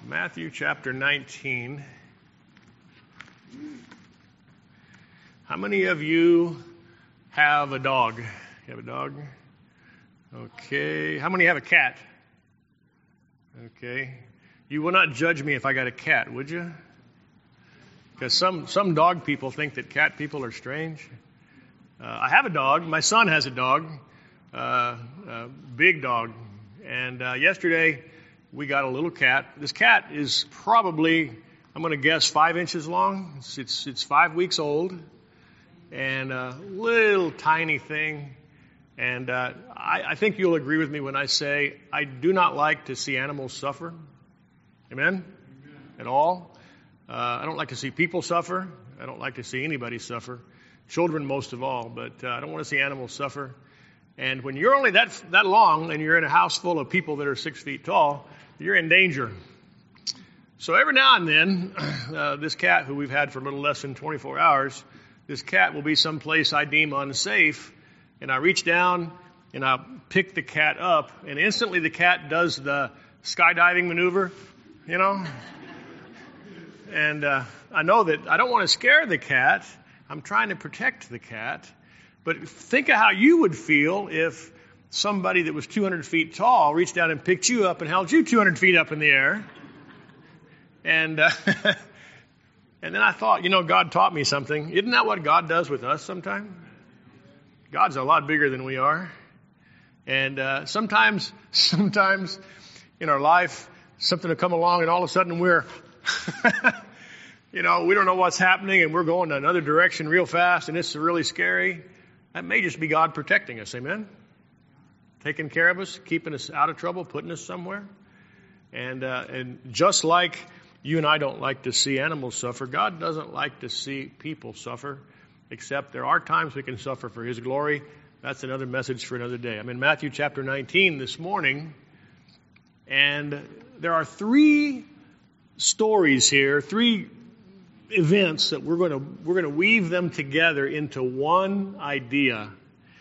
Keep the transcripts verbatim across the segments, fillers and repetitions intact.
Matthew chapter nineteen. How many of you have a dog? You have a dog? Okay. How many have a cat? Okay. You will not judge me if I got a cat, would you? Because some, some dog people think that cat people are strange. Uh, I have a dog. My son has a dog, uh, a big dog. And uh, yesterday we got a little cat. This cat is probably, I'm going to guess, five inches long. It's, it's, it's five weeks old. And a little tiny thing. And uh, I, I think you'll agree with me when I say I do not like to see animals suffer. Amen? Amen. At all. Uh, I don't like to see people suffer. I don't like to see anybody suffer. Children most of all. But uh, I don't want to see animals suffer. And when you're only that that long and you're in a house full of people that are six feet tall, you're in danger. So every now and then, uh, this cat who we've had for a little less than twenty-four hours, this cat will be someplace I deem unsafe. And I reach down and I pick the cat up. And instantly the cat does the skydiving maneuver, you know. And uh, I know that I don't want to scare the cat. I'm trying to protect the cat. But think of how you would feel if somebody that was two hundred feet tall reached down and picked you up and held you two hundred feet up in the air. And uh, and then I thought, you know, God taught me something. Isn't that what God does with us sometimes? God's a lot bigger than we are. And uh, sometimes, sometimes in our life, something will come along and all of a sudden we're, you know, we don't know what's happening and we're going another direction real fast and it's really scary. That may just be God protecting us, amen? Taking care of us, keeping us out of trouble, putting us somewhere. And uh, and just like you and I don't like to see animals suffer, God doesn't like to see people suffer, except there are times we can suffer for His glory. That's another message for another day. I'm in Matthew chapter nineteen this morning, and there are three stories here, three events that we're going to we're going to weave them together into one idea.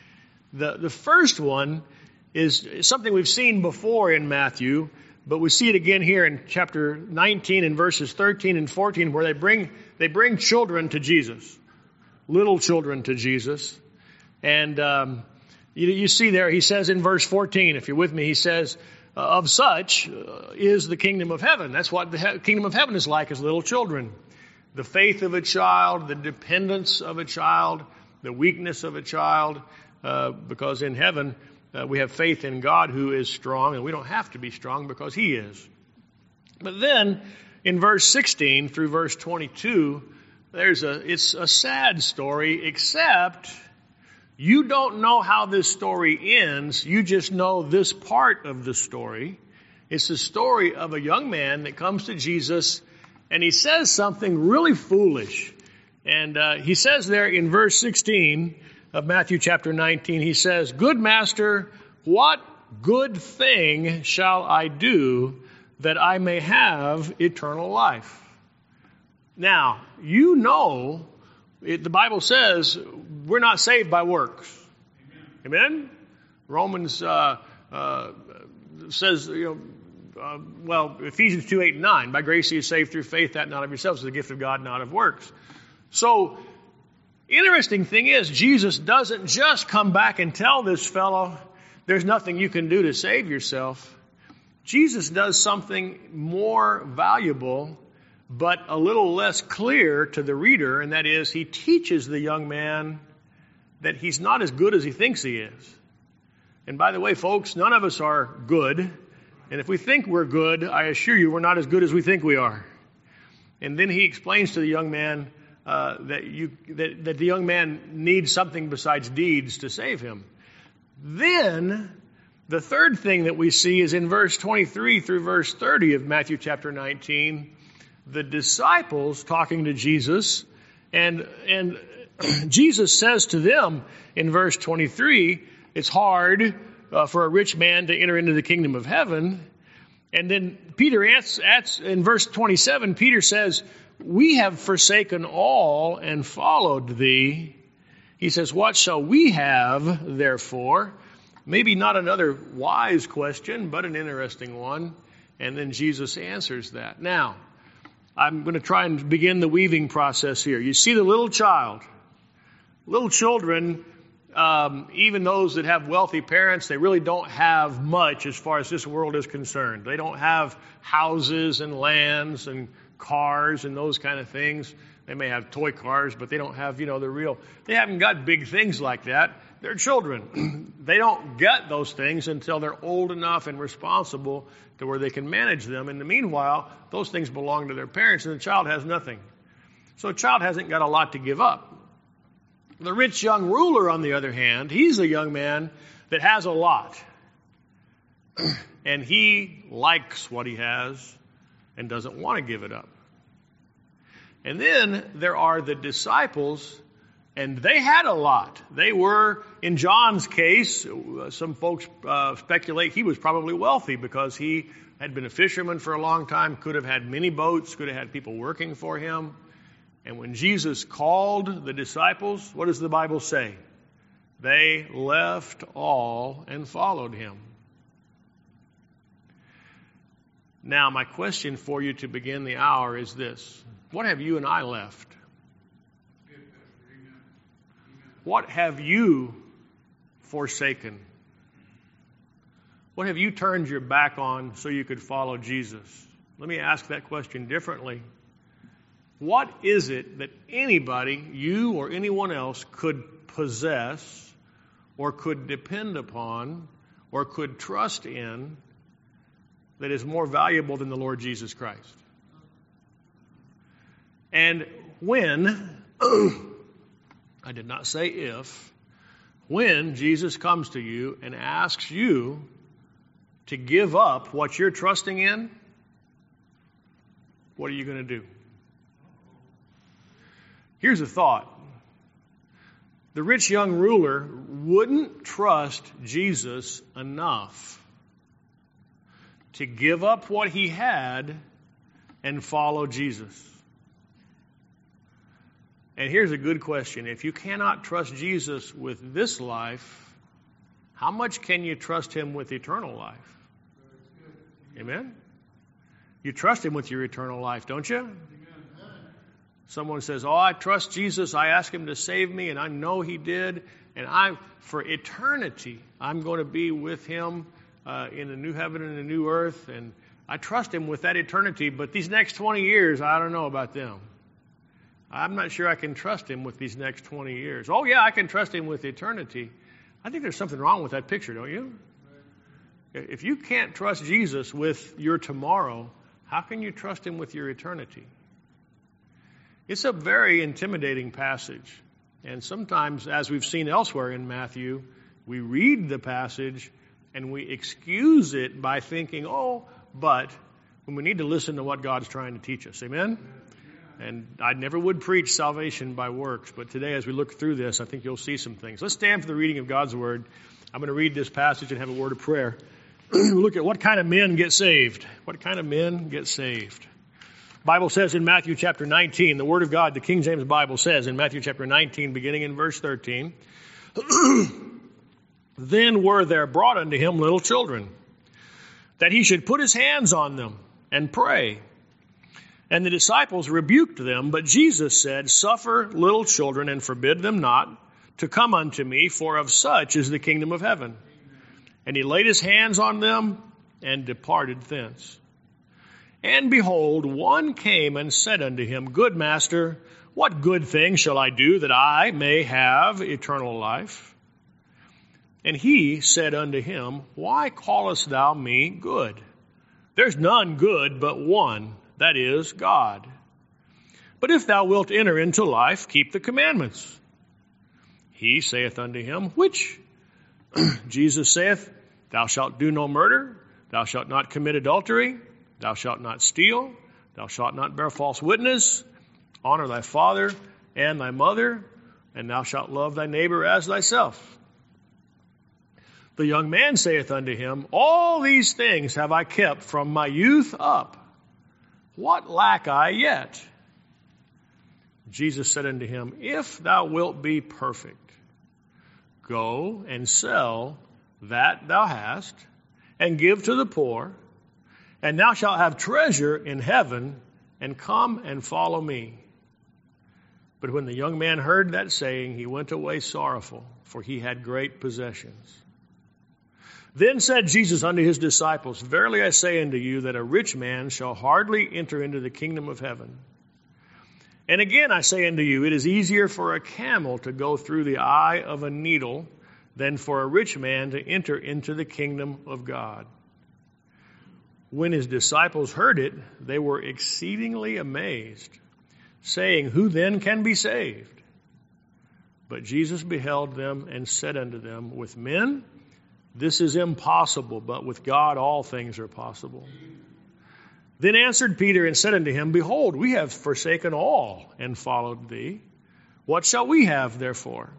The the first one is something we've seen before in Matthew, but we see it again here in chapter nineteen in verses thirteen and fourteen, where they bring they bring children to Jesus, little children to Jesus, and um, you, you see there he says in verse fourteen, if you're with me, he says, "Of such is the kingdom of heaven." That's what the he- kingdom of heaven is like, as little children. The faith of a child, the dependence of a child, the weakness of a child, uh, because in heaven uh, we have faith in God who is strong, and we don't have to be strong because He is. But then in verse sixteen through verse twenty-two, there's a it's a sad story, except you don't know how this story ends. You just know this part of the story. It's the story of a young man that comes to Jesus, and he says something really foolish. And uh, he says there in verse sixteen of Matthew chapter nineteen, he says, "Good master, what good thing shall I do that I may have eternal life?" Now, you know, it, the Bible says we're not saved by works. Amen? Amen? Romans uh, uh, says, you know, Uh, well, Ephesians two, eight, and nine, by grace you are saved through faith, that not of yourselves, is the gift of God, not of works. So, interesting thing is, Jesus doesn't just come back and tell this fellow, there's nothing you can do to save yourself. Jesus does something more valuable, but a little less clear to the reader, and that is, he teaches the young man that he's not as good as he thinks he is. And by the way, folks, none of us are good. And if we think we're good, I assure you we're not as good as we think we are. And then he explains to the young man uh, that you that, that the young man needs something besides deeds to save him. Then the third thing that we see is in verse twenty-three through verse thirty of Matthew chapter nineteen, the disciples talking to Jesus, and and Jesus says to them in verse twenty-three, it's hard Uh, for a rich man to enter into the kingdom of heaven. And then Peter asks, in verse twenty-seven, Peter says, "We have forsaken all and followed thee." He says, "What shall we have, therefore?" Maybe not another wise question, but an interesting one. And then Jesus answers that. Now, I'm going to try and begin the weaving process here. You see the little child. Little children, um, even those that have wealthy parents, they really don't have much as far as this world is concerned. They don't have houses and lands and cars and those kind of things. They may have toy cars, but they don't have, you know, the real, they haven't got big things like that. They're children. They don't get those things until they're old enough and responsible to where they can manage them. In the meanwhile, those things belong to their parents, and the child has nothing. So a child hasn't got a lot to give up. The rich young ruler, on the other hand, he's a young man that has a lot. And he likes what he has and doesn't want to give it up. And then there are the disciples, and they had a lot. They were, in John's case, some folks uh, speculate he was probably wealthy because he had been a fisherman for a long time, could have had many boats, could have had people working for him. And when Jesus called the disciples, what does the Bible say? They left all and followed him. Now, my question for you to begin the hour is this. What have you and I left? What have you forsaken? What have you turned your back on so you could follow Jesus? Let me ask that question differently. What is it that anybody, you or anyone else, could possess or could depend upon or could trust in that is more valuable than the Lord Jesus Christ? And when, I did not say if, when Jesus comes to you and asks you to give up what you're trusting in, what are you going to do? Here's a thought. The rich young ruler wouldn't trust Jesus enough to give up what he had and follow Jesus. And here's a good question. If you cannot trust Jesus with this life, how much can you trust him with eternal life? Amen? You trust him with your eternal life, don't you? Someone says, oh, I trust Jesus. I ask him to save me, and I know he did. And I, for eternity, I'm going to be with him uh, in a new heaven and a new earth. And I trust him with that eternity. But these next twenty years, I don't know about them. I'm not sure I can trust him with these next twenty years. Oh, yeah, I can trust him with eternity. I think there's something wrong with that picture, don't you? If you can't trust Jesus with your tomorrow, how can you trust him with your eternity? It's a very intimidating passage. And sometimes, as we've seen elsewhere in Matthew, we read the passage and we excuse it by thinking, oh, but when we need to listen to what God's trying to teach us. Amen? And I never would preach salvation by works, but today as we look through this, I think you'll see some things. Let's stand for the reading of God's Word. I'm going to read this passage and have a word of prayer. Look at what kind of men get saved. What kind of men get saved? The Bible says in Matthew chapter nineteen, the Word of God, the King James Bible says in Matthew chapter nineteen, beginning in verse thirteen, then were there brought unto him little children, that he should put his hands on them and pray. And the disciples rebuked them, but Jesus said, suffer little children and forbid them not to come unto me, for of such is the kingdom of heaven. And he laid his hands on them and departed thence. And behold, one came and said unto him, good master, what good thing shall I do that I may have eternal life? And he said unto him, why callest thou me good? There's none good but one, that is God. But if thou wilt enter into life, keep the commandments. He saith unto him, which? Jesus saith, thou shalt do no murder, thou shalt not commit adultery, thou shalt not steal, thou shalt not bear false witness, honor thy father and thy mother, and thou shalt love thy neighbor as thyself. The young man saith unto him, all these things have I kept from my youth up. What lack I yet? Jesus said unto him, if thou wilt be perfect, go and sell that thou hast, and give to the poor, and thou shalt have treasure in heaven, and come and follow me. But when the young man heard that saying, he went away sorrowful, for he had great possessions. Then said Jesus unto his disciples, Verily I say unto you, that a rich man shall hardly enter into the kingdom of heaven. And again I say unto you, it is easier for a camel to go through the eye of a needle than for a rich man to enter into the kingdom of God. When his disciples heard it, they were exceedingly amazed, saying, Who then can be saved? But Jesus beheld them and said unto them, With men this is impossible, but with God all things are possible. Then answered Peter and said unto him, Behold, we have forsaken all and followed thee. What shall we have therefore?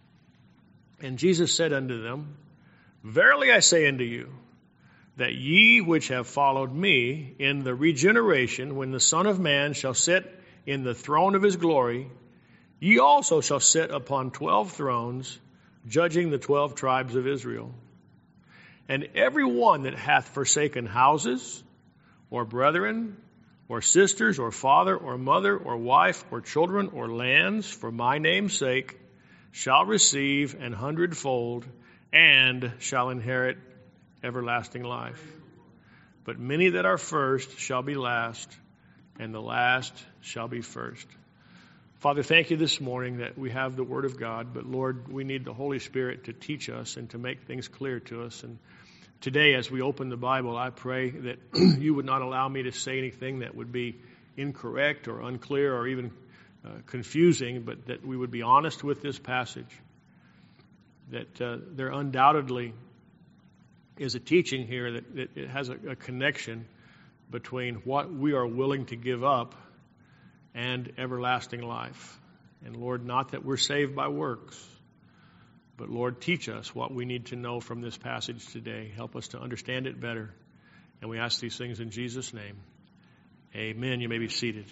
And Jesus said unto them, Verily I say unto you, that ye which have followed me in the regeneration, when the Son of Man shall sit in the throne of his glory, ye also shall sit upon twelve thrones, judging the twelve tribes of Israel. And every one that hath forsaken houses, or brethren, or sisters, or father, or mother, or wife, or children, or lands, for my name's sake, shall receive an hundredfold, and shall inherit everlasting life. But many that are first shall be last, and the last shall be first. Father, thank you this morning that we have the Word of God, but Lord, we need the Holy Spirit to teach us and to make things clear to us. And today, as we open the Bible, I pray that you would not allow me to say anything that would be incorrect or unclear or even uh, confusing, but that we would be honest with this passage, that uh, there undoubtedly is a teaching here that, that it has a, a connection between what we are willing to give up and everlasting life. And Lord, not that we're saved by works, but Lord, teach us what we need to know from this passage today. Help us to understand it better. And we ask these things in Jesus' name. Amen. You may be seated.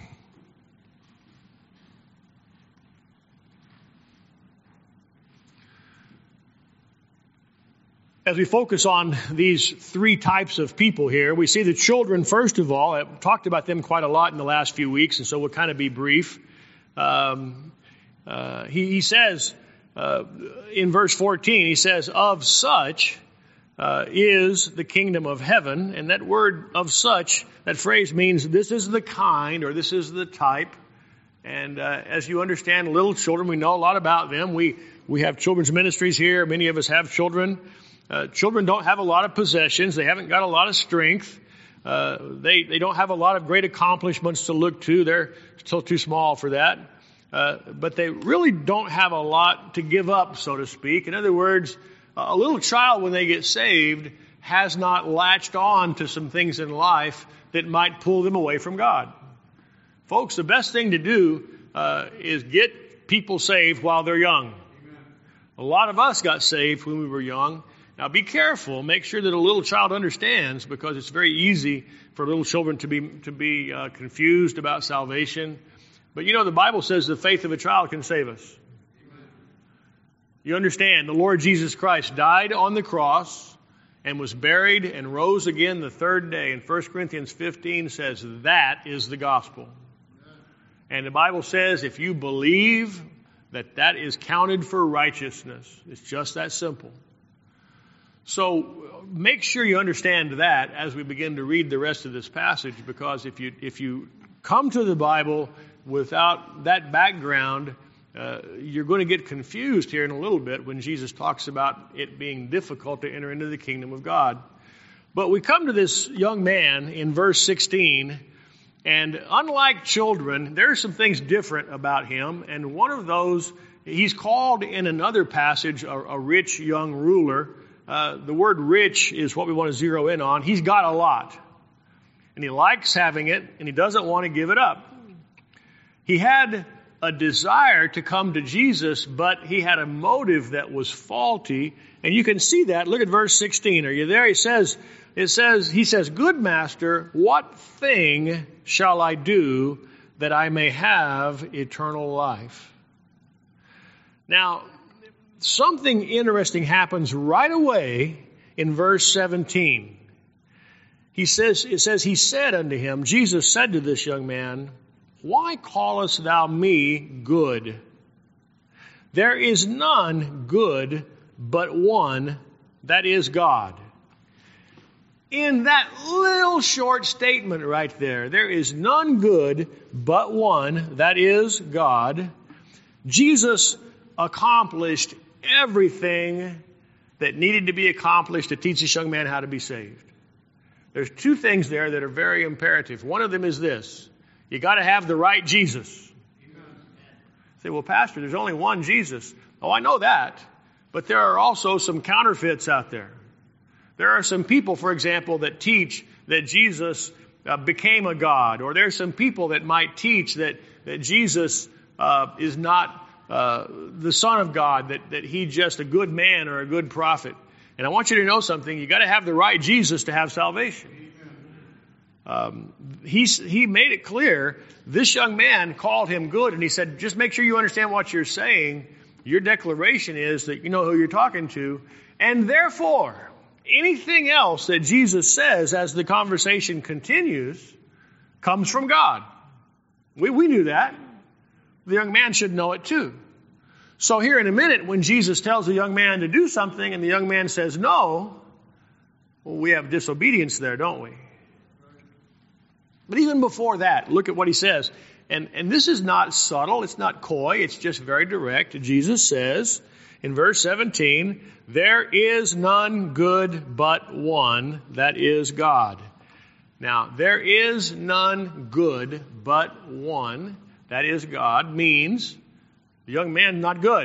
As we focus on these three types of people here, we see the children, first of all. I've talked about them quite a lot in the last few weeks, and so we'll kind of be brief. Um, uh, he, he says uh, in verse fourteen, he says, Of such uh, is the kingdom of heaven. And that word of such, that phrase means this is the kind, or this is the type. And uh, as you understand, little children, we know a lot about them. We, we have children's ministries here. Many of us have children. Uh, children don't have a lot of possessions. They haven't got a lot of strength. Uh, they, they don't have a lot of great accomplishments to look to. They're still too small for that. Uh, but they really don't have a lot to give up, so to speak. In other words, a little child, when they get saved, has not latched on to some things in life that might pull them away from God. Folks, the best thing to do uh, is get people saved while they're young. Amen. A lot of us got saved when we were young. Now be careful. Make sure that a little child understands, because it's very easy for little children to be to be uh, confused about salvation. But you know, the Bible says the faith of a child can save us. Amen. You understand, the Lord Jesus Christ died on the cross and was buried and rose again the third day. And First Corinthians fifteen says that is the gospel. Amen. And the Bible says if you believe that that is counted for righteousness. It's just that simple. So make sure you understand that as we begin to read the rest of this passage, because if you if you come to the Bible without that background, uh, you're going to get confused here in a little bit when Jesus talks about it being difficult to enter into the kingdom of God. But we come to this young man in verse sixteen, and unlike children, there are some things different about him. And one of those, he's called in another passage a, a rich young ruler. Uh, the word rich is what we want to zero in on. He's got a lot, and he likes having it, and he doesn't want to give it up. He had a desire to come to Jesus, but he had a motive that was faulty, and you can see that. Look at verse sixteen. Are you there? He says, it says, he says, Good master, what thing shall I do that I may have eternal life? Now, something interesting happens right away in verse seventeen. He says, it says, he said unto him, Jesus said to this young man, why callest thou me good? There is none good but one, that is God. In that little short statement right there, there is none good but one, that is God. Jesus accomplished everything that needed to be accomplished to teach this young man how to be saved. There's two things there that are very imperative. One of them is this. You got to have the right Jesus. You say, well, Pastor, there's only one Jesus. Oh, I know that. But there are also some counterfeits out there. There are some people, for example, that teach that Jesus uh, became a God. Or there's some people that might teach that, that Jesus uh, is not uh, the Son of God, that, that he's just a good man or a good prophet. And I want you to know something. You got to have the right Jesus to have salvation. Um, he, he made it clear. This young man called him good, and he said, just make sure you understand what you're saying. Your declaration is that you know who you're talking to. And therefore, anything else that Jesus says as the conversation continues comes from God. We, we knew that. The young man should know it too. So here in a minute, when Jesus tells the young man to do something and the young man says no, well, we have disobedience there, don't we? But even before that, look at what he says. And, and this is not subtle. It's not coy. It's just very direct. Jesus says in verse seventeen, there is none good but one, that is God. Now, there is none good but one, that is God, means the young man's not good.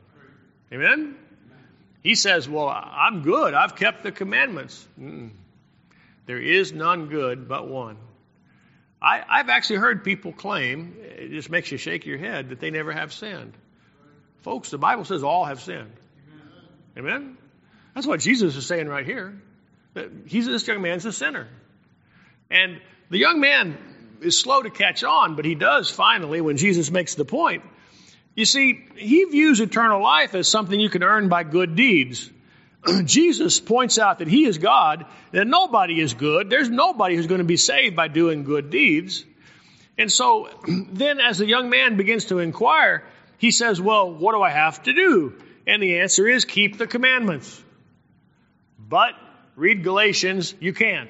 Amen? He says, well, I'm good. I've kept the commandments. Mm. There is none good but one. I, I've actually heard people claim, it just makes you shake your head, that they never have sinned. Folks, the Bible says all have sinned. Amen? That's what Jesus is saying right here. That he's, this young man's a sinner. And the young man is slow to catch on, but he does finally when Jesus makes the point. You see, he views eternal life as something you can earn by good deeds. Jesus points out that he is God, that nobody is good. There's nobody who's going to be saved by doing good deeds. And so then as the young man begins to inquire, he says, well, what do I have to do? And the answer is keep the commandments. But read Galatians, you can't.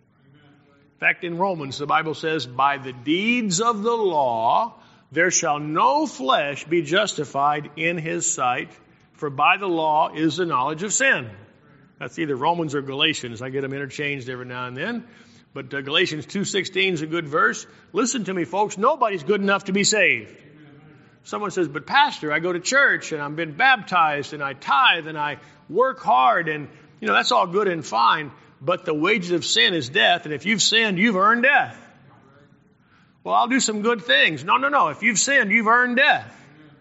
In fact, in Romans, the Bible says, by the deeds of the law, there shall no flesh be justified in his sight, for by the law is the knowledge of sin. That's either Romans or Galatians. I get them interchanged every now and then. But uh, Galatians two sixteen is a good verse. Listen to me, folks. Nobody's good enough to be saved. Someone says, but Pastor, I go to church and I've been baptized and I tithe and I work hard and, you know, that's all good and fine. But the wages of sin is death. And if you've sinned, you've earned death. Well, I'll do some good things. No, no, no. If you've sinned, you've earned death.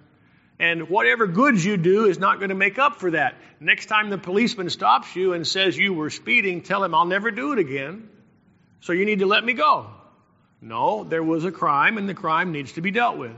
And whatever goods you do is not going to make up for that. Next time the policeman stops you and says you were speeding, tell him I'll never do it again. So you need to let me go. No, there was a crime and the crime needs to be dealt with.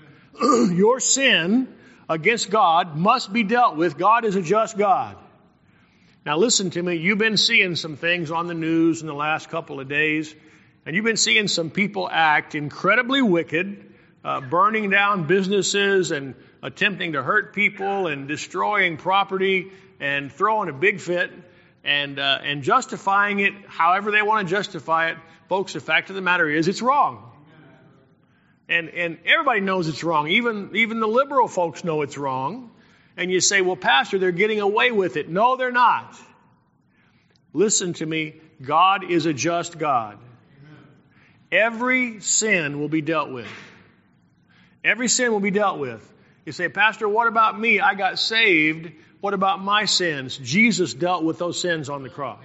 Your sin against God must be dealt with. God is a just God. Now listen to me. You've been seeing some things on the news in the last couple of days. And you've been seeing some people act incredibly wicked, uh, burning down businesses and attempting to hurt people and destroying property and throwing a big fit and uh, and justifying it however they want to justify it. Folks, the fact of the matter is it's wrong. And and everybody knows it's wrong. Even, even the liberal folks know it's wrong. And you say, well, Pastor, they're getting away with it. No, they're not. Listen to me. God is a just God. Every sin will be dealt with. Every sin will be dealt with. You say, Pastor, what about me? I got saved. What about my sins? Jesus dealt with those sins on the cross.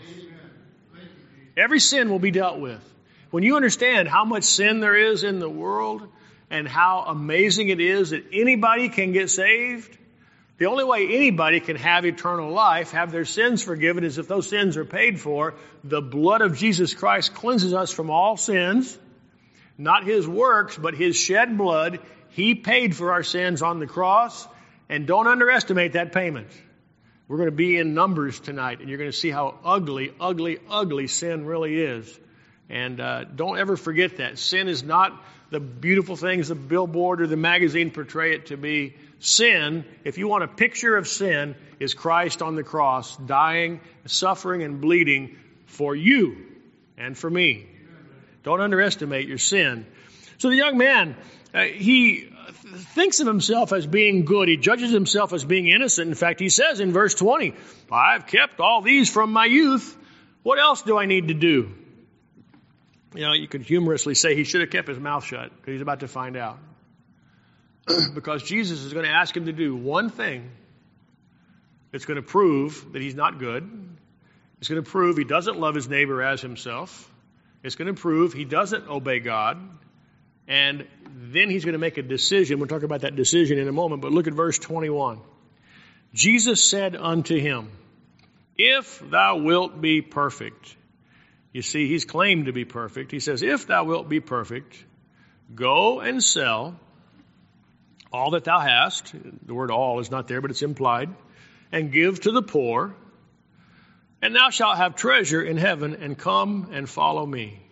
Every sin will be dealt with. When you understand how much sin there is in the world and how amazing it is that anybody can get saved, the only way anybody can have eternal life, have their sins forgiven, is if those sins are paid for. The blood of Jesus Christ cleanses us from all sins. Not his works, but his shed blood. He paid for our sins on the cross. And don't underestimate that payment. We're going to be in Numbers tonight, and you're going to see how ugly, ugly, ugly sin really is. And uh, don't ever forget that. Sin is not the beautiful things the billboard or the magazine portray it to be. Sin, if you want a picture of sin, is Christ on the cross, dying, suffering, and bleeding for you and for me. Don't underestimate your sin. So the young man, uh, he thinks of himself as being good. He judges himself as being innocent. In fact, he says in verse twenty, I've kept all these from my youth. What else do I need to do? You know, you could humorously say he should have kept his mouth shut because he's about to find out. Because Jesus is going to ask him to do one thing that's going to prove that he's not good. It's going to prove he doesn't love his neighbor as himself. It's going to prove he doesn't obey God. And then he's going to make a decision. We'll talk about that decision in a moment, but look at verse twenty-one. Jesus said unto him, if thou wilt be perfect. You see, he's claimed to be perfect. He says, if thou wilt be perfect, go and sell all that thou hast. The word all is not there, but it's implied. And give to the poor. And thou shalt have treasure in heaven, and come and follow me.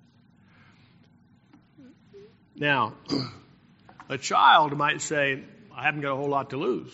Now, a child might say, I haven't got a whole lot to lose.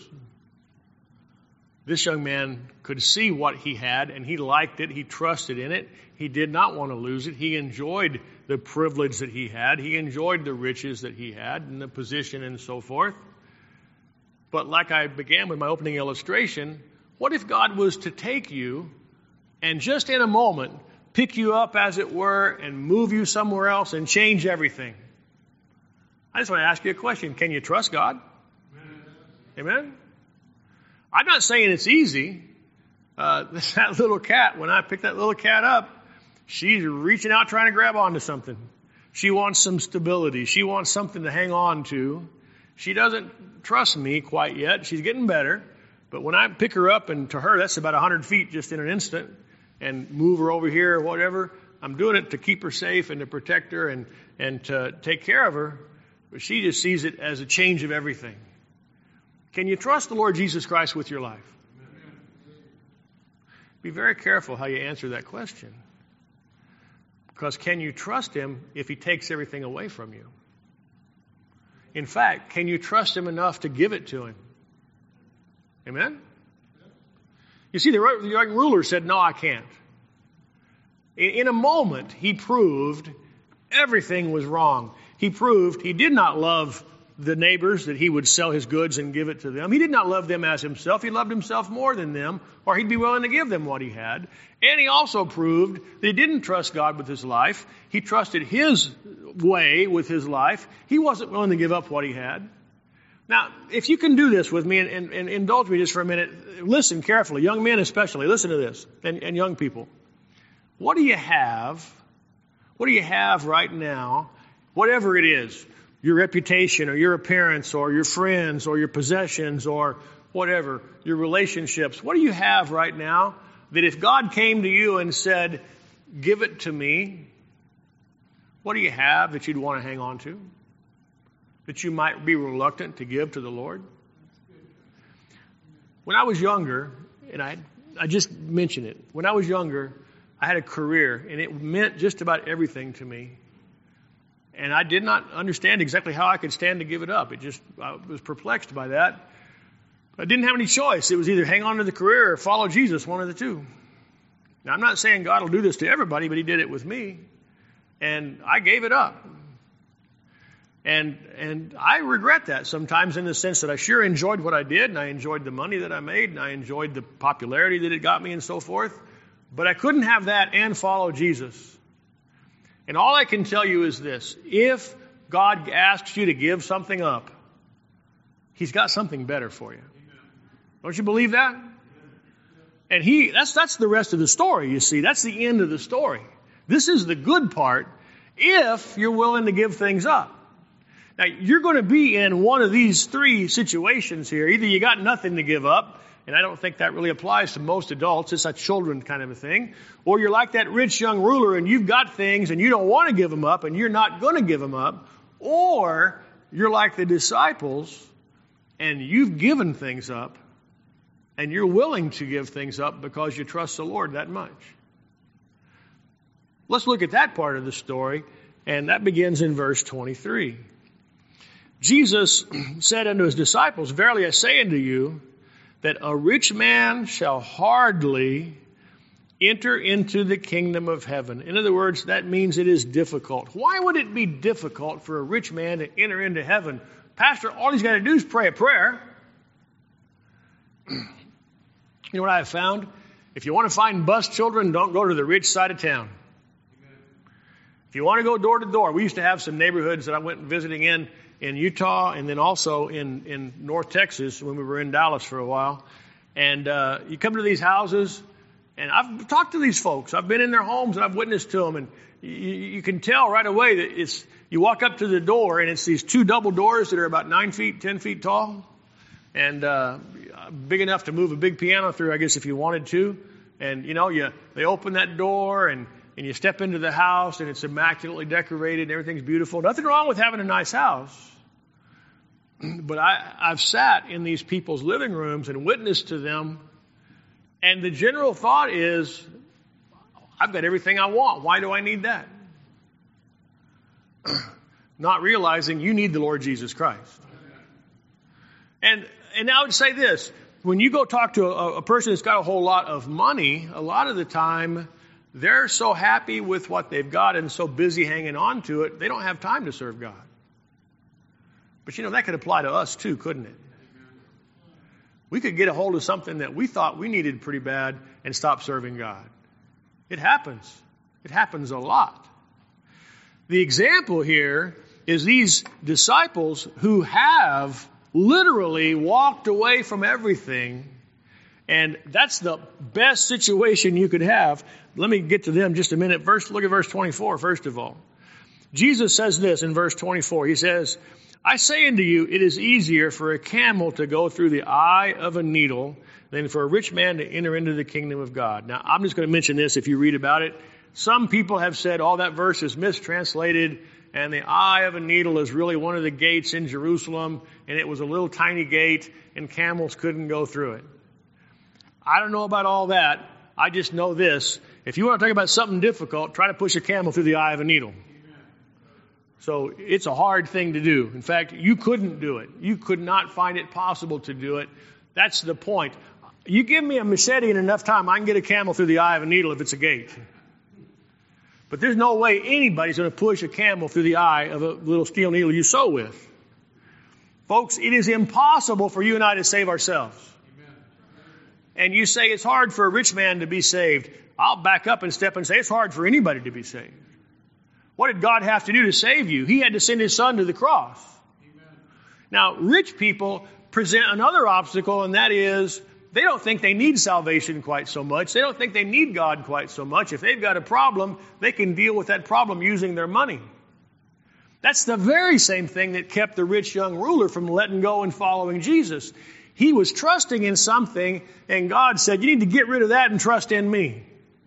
This young man could see what he had, and he liked it. He trusted in it. He did not want to lose it. He enjoyed the privilege that he had. He enjoyed the riches that he had and the position and so forth. But like I began with my opening illustration, what if God was to take you and just in a moment pick you up, as it were, and move you somewhere else and change everything? I just want to ask you a question. Can you trust God? Amen? Amen? I'm not saying it's easy. Uh, that little cat, when I picked that little cat up, she's reaching out trying to grab onto something. She wants some stability. She wants something to hang on to. She doesn't trust me quite yet. She's getting better. But when I pick her up, and to her, that's about one hundred feet just in an instant, and move her over here or whatever, I'm doing it to keep her safe and to protect her and, and to take care of her. But she just sees it as a change of everything. Can you trust the Lord Jesus Christ with your life? Be very careful how you answer that question. Because can you trust Him if He takes everything away from you? In fact, can you trust Him enough to give it to Him? Amen? You see, the young ruler said, no, I can't. In a moment, he proved everything was wrong. He proved he did not love the neighbors, that he would sell his goods and give it to them. He did not love them as himself. He loved himself more than them, or he'd be willing to give them what he had. And he also proved that he didn't trust God with his life. He trusted his way with his life. He wasn't willing to give up what he had. Now, if you can do this with me and, and, and indulge me just for a minute, listen carefully, young men especially, listen to this, and, and young people. What do you have, what do you have right now, whatever it is, your reputation or your appearance or your friends or your possessions or whatever, your relationships, what do you have right now that if God came to you and said, give it to me, what do you have that you'd want to hang on to? That you might be reluctant to give to the Lord? When I was younger, and I I just mentioned it, when I was younger, I had a career, and it meant just about everything to me. And I did not understand exactly how I could stand to give it up. It just, I was perplexed by that. I didn't have any choice. It was either hang on to the career or follow Jesus, one of the two. Now, I'm not saying God will do this to everybody, but He did it with me. And I gave it up. And and I regret that sometimes, in the sense that I sure enjoyed what I did, and I enjoyed the money that I made, and I enjoyed the popularity that it got me and so forth. But I couldn't have that and follow Jesus. And all I can tell you is this. If God asks you to give something up, He's got something better for you. Don't you believe that? And he that's that's the rest of the story, you see. That's the end of the story. This is the good part, if you're willing to give things up. Now, you're going to be in one of these three situations here. Either you got nothing to give up, and I don't think that really applies to most adults. It's a children kind of a thing. Or you're like that rich young ruler, and you've got things, and you don't want to give them up, and you're not going to give them up. Or you're like the disciples, and you've given things up, And you're willing to give things up because you trust the Lord that much. Let's look at that part of the story, and that begins in verse twenty-three. Jesus said unto his disciples, Verily I say unto you, that a rich man shall hardly enter into the kingdom of heaven. In other words, that means it is difficult. Why would it be difficult for a rich man to enter into heaven? Pastor, all he's got to do is pray a prayer. You know what I have found? If you want to find bus children, don't go to the rich side of town. Amen. If you want to go door to door, we used to have some neighborhoods that I went visiting in, in Utah and then also in, in North Texas when we were in Dallas for a while. And uh, you come to these houses, and I've talked to these folks. I've been in their homes and I've witnessed to them. And you, you can tell right away that it's, you walk up to the door and it's these two double doors that are about nine feet, ten feet tall. And uh, big enough to move a big piano through, I guess, if you wanted to. And, you know, you they open that door and, and you step into the house and it's immaculately decorated and everything's beautiful. Nothing wrong with having a nice house. But I, I've sat in these people's living rooms and witnessed to them. And the general thought is, I've got everything I want. Why do I need that? Not realizing you need the Lord Jesus Christ. And and I would say this, when you go talk to a, a person that's got a whole lot of money, a lot of the time they're so happy with what they've got and so busy hanging on to it, they don't have time to serve God. But you know, that could apply to us too, couldn't it? We could get a hold of something that we thought we needed pretty bad and stop serving God. It happens. It happens a lot. The example here is these disciples who have literally walked away from everything, and that's the best situation you could have. Let me get to them just a minute. Verse, look at verse twenty-four, first of all. Jesus says this in verse twenty-four. He says, I say unto you, it is easier for a camel to go through the eye of a needle than for a rich man to enter into the kingdom of God. Now, I'm just going to mention this if you read about it. Some people have said, oh, that verse is mistranslated, and the eye of a needle is really one of the gates in Jerusalem, and it was a little tiny gate, and camels couldn't go through it. I don't know about all that. I just know this. If you want to talk about something difficult, try to push a camel through the eye of a needle. So it's a hard thing to do. In fact, you couldn't do it. You could not find it possible to do it. That's the point. You give me a machete in enough time, I can get a camel through the eye of a needle if it's a gate. But there's no way anybody's going to push a camel through the eye of a little steel needle you sew with. Folks, it is impossible for you and I to save ourselves. Amen. And you say it's hard for a rich man to be saved. I'll back up and step and say it's hard for anybody to be saved. What did God have to do to save you? He had to send his son to the cross. Amen. Now, rich people present another obstacle, and that is they don't think they need salvation quite so much. They don't think they need God quite so much. If they've got a problem, they can deal with that problem using their money. That's the very same thing that kept the rich young ruler from letting go and following Jesus. He was trusting in something, and God said, you need to get rid of that and trust in me.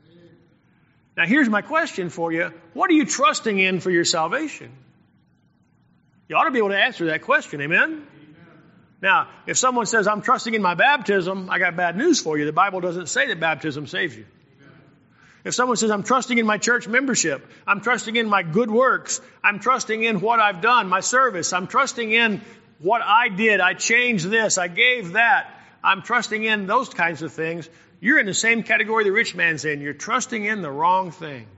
Now, here's my question for you. What are you trusting in for your salvation? You ought to be able to answer that question. Amen? Now, if someone says, I'm trusting in my baptism, I got bad news for you. The Bible doesn't say that baptism saves you. Amen. If someone says, I'm trusting in my church membership, I'm trusting in my good works, I'm trusting in what I've done, my service, I'm trusting in what I did, I changed this, I gave that, I'm trusting in those kinds of things, you're in the same category the rich man's in. You're trusting in the wrong thing.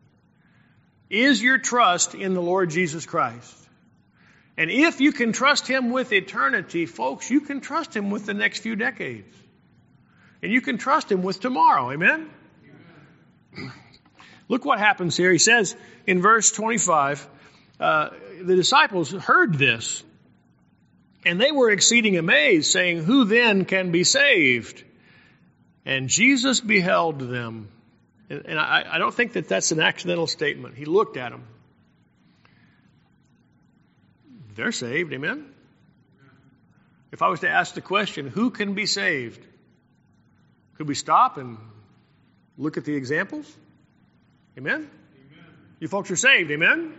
Is your trust in the Lord Jesus Christ? And if you can trust him with eternity, folks, you can trust him with the next few decades. And you can trust him with tomorrow. Amen? Amen. Look what happens here. He says in verse twenty-five, uh, the disciples heard this, and they were exceeding amazed, saying, who then can be saved? And Jesus beheld them. And, and I, I don't think that that's an accidental statement. He looked at them. They're saved, amen? If I was to ask the question, who can be saved? Could we stop and look at the examples? Amen? Amen. You folks are saved, amen? Amen?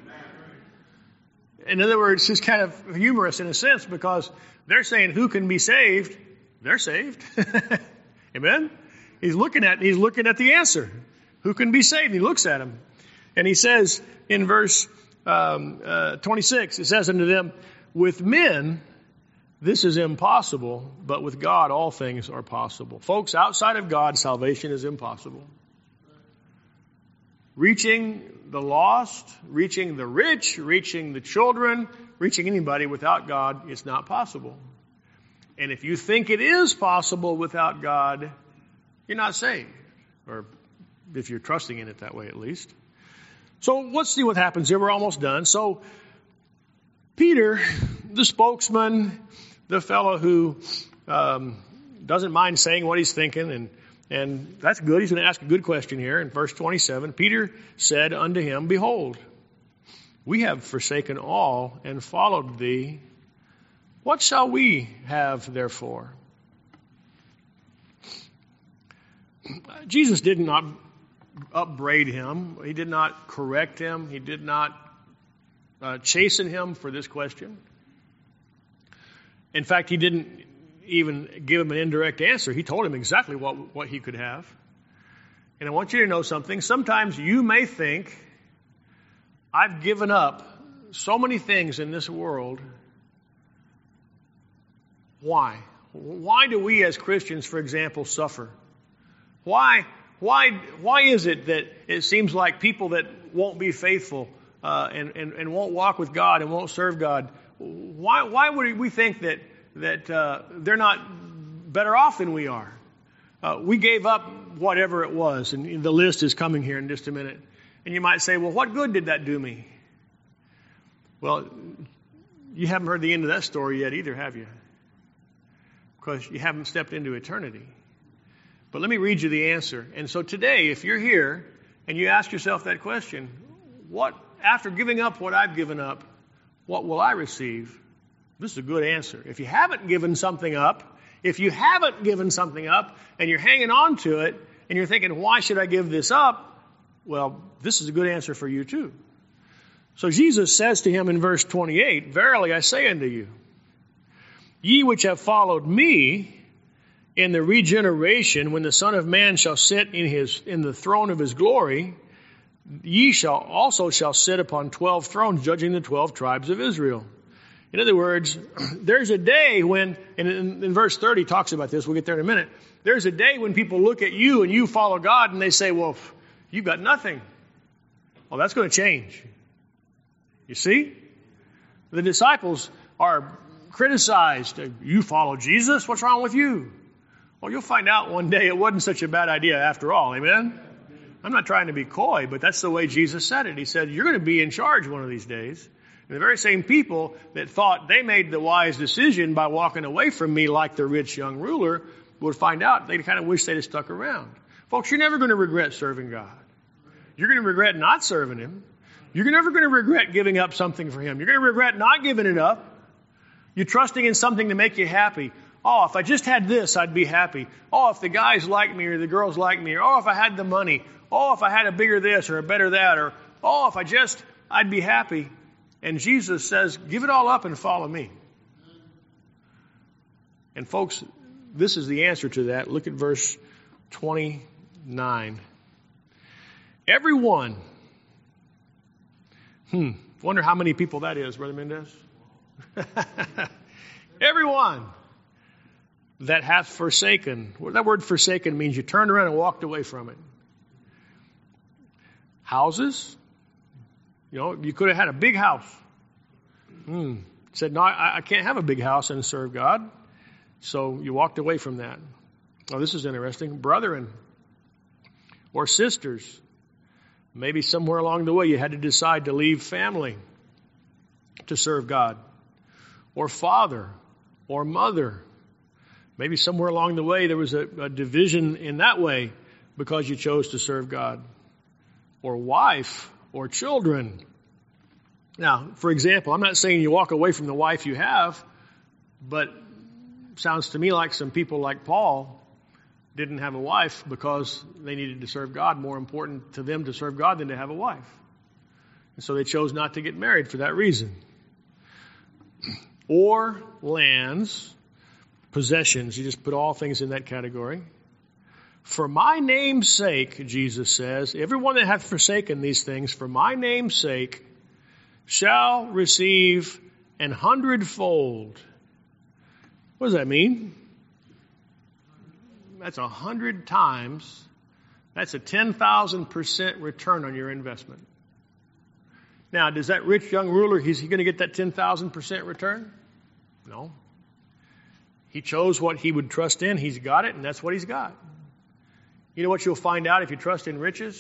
In other words, it's kind of humorous in a sense because they're saying who can be saved, they're saved. Amen? He's looking at, he's looking at the answer. Who can be saved? He looks at him. And he says in verse um, uh, twenty-six, it says unto them, with men, this is impossible, but with God, all things are possible. Folks, outside of God, salvation is impossible. Reaching the lost, reaching the rich, reaching the children, reaching anybody without God, it's not possible. And if you think it is possible without God, you're not saved. Or if you're trusting in it that way, at least. So let's see what happens here. We're almost done. So Peter, the spokesman, the fellow who um, doesn't mind saying what he's thinking, and and that's good. He's going to ask a good question here. In verse twenty-seven, Peter said unto him, behold, we have forsaken all and followed thee. What shall we have therefore? Jesus did not upbraid him. He did not correct him. He did not uh, chasten him for this question. In fact, he didn't even give him an indirect answer. He told him exactly what, what he could have. And I want you to know something. Sometimes you may think, I've given up so many things in this world. Why? Why do we as Christians, for example, suffer? Why, why, why is it that it seems like people that won't be faithful uh, and, and, and won't walk with God and won't serve God, why, why would we think that, that uh, they're not better off than we are? Uh, we gave up whatever it was, and the list is coming here in just a minute. And you might say, well, what good did that do me? Well, you haven't heard the end of that story yet either, have you? Because you haven't stepped into eternity. But let me read you the answer. And so today, if you're here and you ask yourself that question, what, after giving up what I've given up, what will I receive? This is a good answer. If you haven't given something up, if you haven't given something up and you're hanging on to it and you're thinking, why should I give this up? Well, this is a good answer for you too. So Jesus says to him in verse twenty-eight, verily I say unto you, ye which have followed me, in the regeneration, when the Son of Man shall sit in his in the throne of his glory, ye shall also shall sit upon twelve thrones, judging the twelve tribes of Israel. In other words, there's a day when, and in, in verse thirty talks about this, we'll get there in a minute. There's a day when people look at you and you follow God and they say, well, you've got nothing. Well, that's going to change. You see? The disciples are criticized. You follow Jesus? What's wrong with you? Well, you'll find out one day it wasn't such a bad idea after all. Amen? I'm not trying to be coy, but that's the way Jesus said it. He said, you're going to be in charge one of these days. And the very same people that thought they made the wise decision by walking away from me like the rich young ruler would find out they kind of wish they'd have stuck around. Folks, you're never going to regret serving God. You're going to regret not serving Him. You're never going to regret giving up something for Him. You're going to regret not giving it up. You're trusting in something to make you happy. Oh, if I just had this, I'd be happy. Oh, if the guys like me or the girls like me. Or oh, if I had the money. Oh, if I had a bigger this or a better that. Or oh, if I just, I'd be happy. And Jesus says, give it all up and follow me. And folks, this is the answer to that. Look at verse twenty-nine. Everyone. Hmm. Wonder how many people that is, Brother Mendez. Everyone that hath forsaken. Well, that word forsaken means you turned around and walked away from it. Houses. You know, you could have had a big house. Hmm. Said, no, I, I can't have a big house and serve God. So you walked away from that. Oh, this is interesting. Brethren or sisters. Maybe somewhere along the way you had to decide to leave family to serve God. Or father or mother. Maybe somewhere along the way there was a, a division in that way because you chose to serve God. Or wife or children. Now, for example, I'm not saying you walk away from the wife you have, but it sounds to me like some people like Paul didn't have a wife because they needed to serve God. More important to them to serve God than to have a wife. And so they chose not to get married for that reason. Or lands, possessions. You just put all things in that category. For my name's sake, Jesus says, everyone that hath forsaken these things, for my name's sake, shall receive an hundredfold. What does that mean? That's a hundred times. That's a ten thousand percent return on your investment. Now, does that rich young ruler, is he going to get that ten thousand percent return? No. He chose what he would trust in. He's got it, and that's what he's got. You know what you'll find out if you trust in riches?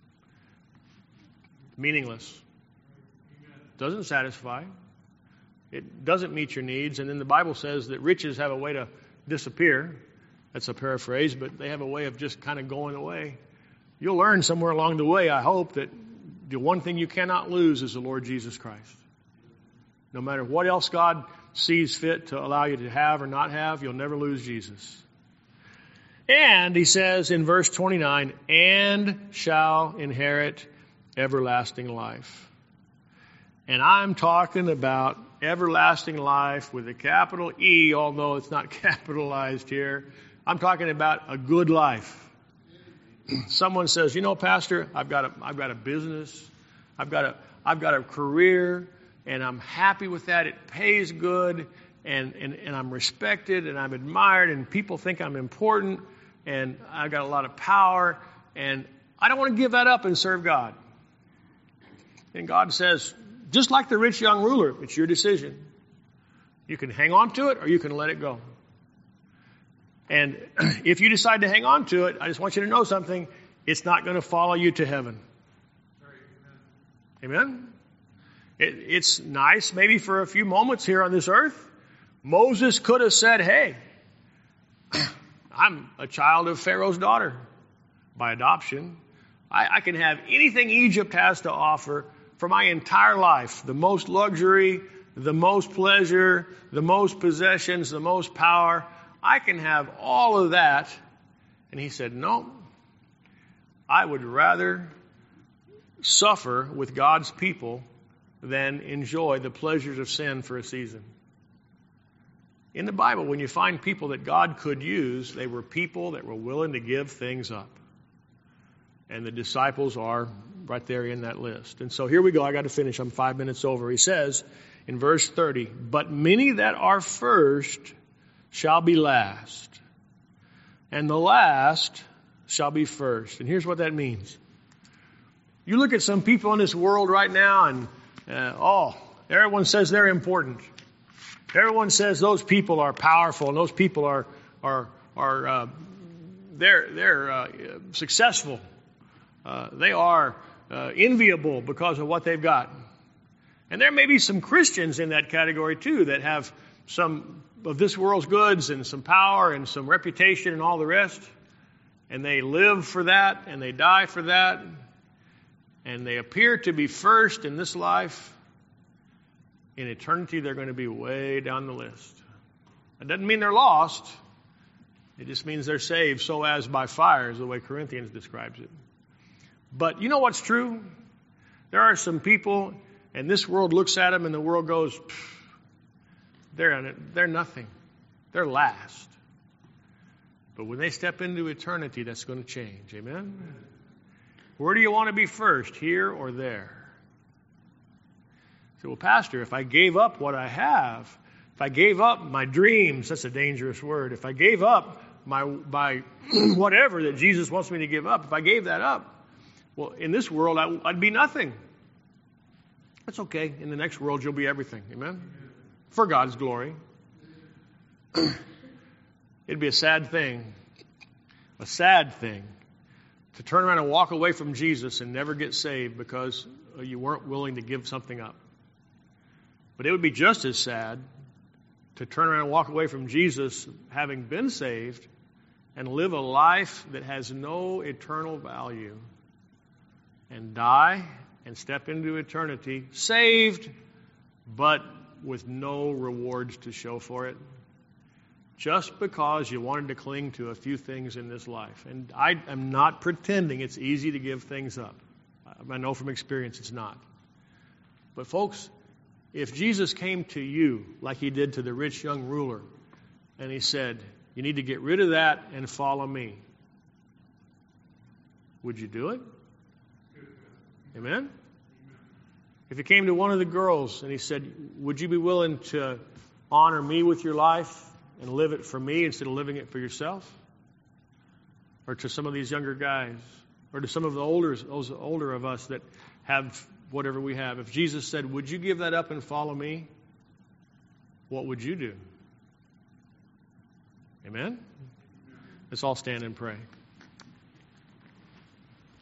Meaningless. Doesn't satisfy. It doesn't meet your needs. And then the Bible says that riches have a way to disappear. That's a paraphrase, but they have a way of just kind of going away. You'll learn somewhere along the way, I hope, that the one thing you cannot lose is the Lord Jesus Christ. No matter what else God sees fit to allow you to have or not have, you'll never lose Jesus. And he says in verse twenty-nine, and shall inherit everlasting life. And I'm talking about everlasting life with a capital E, although it's not capitalized here. I'm talking about a good life. Someone says, you know, Pastor, I've got a, I've got a business, I've got a, I've got a career, and I'm happy with that. It pays good, and, and, and I'm respected, and I'm admired, and people think I'm important, and I've got a lot of power, and I don't want to give that up and serve God. And God says, just like the rich young ruler, it's your decision. You can hang on to it, or you can let it go. And if you decide to hang on to it, I just want you to know something. It's not going to follow you to heaven. Amen? It, it's nice maybe for a few moments here on this earth. Moses could have said, hey, I'm a child of Pharaoh's daughter by adoption. I, I can have anything Egypt has to offer for my entire life. The most luxury, the most pleasure, the most possessions, the most power. I can have all of that. And he said, no, I would rather suffer with God's people than enjoy the pleasures of sin for a season. In the Bible, when you find people that God could use, they were people that were willing to give things up. And the disciples are right there in that list. And so here we go. I got to finish. I'm five minutes over. He says in verse thirty, but many that are first shall be last, and the last shall be first. And here's what that means. You look at some people in this world right now, and uh, oh, everyone says they're important. Everyone says those people are powerful, and those people are are are uh, they're they're uh, successful. Uh, they are uh, enviable because of what they've got. And there may be some Christians in that category too that have some of this world's goods and some power and some reputation and all the rest. And they live for that and they die for that. And they appear to be first in this life. In eternity, they're going to be way down the list. That doesn't mean they're lost. It just means they're saved so as by fire, is the way Corinthians describes it. But you know what's true? There are some people, and this world looks at them and the world goes, they're, they're nothing. They're last. But when they step into eternity, that's going to change. Amen? Where do you want to be first, here or there? You say, well, Pastor, if I gave up what I have, if I gave up my dreams, that's a dangerous word. If I gave up my, my whatever that Jesus wants me to give up, if I gave that up, well, in this world, I, I'd be nothing. That's okay. In the next world, you'll be everything. Amen? For God's glory. It'd be a sad thing, a sad thing, to turn around and walk away from Jesus and never get saved because you weren't willing to give something up. But it would be just as sad to turn around and walk away from Jesus having been saved and live a life that has no eternal value and die and step into eternity saved but with no rewards to show for it, just because you wanted to cling to a few things in this life. And I am not pretending it's easy to give things up. I know from experience it's not. But folks, if Jesus came to you like he did to the rich young ruler and he said, you need to get rid of that and follow me, would you do it? Amen? If he came to one of the girls and he said, would you be willing to honor me with your life and live it for me instead of living it for yourself? Or to some of these younger guys, or to some of the older, those older of us that have whatever we have. If Jesus said, would you give that up and follow me? What would you do? Amen? Let's all stand and pray.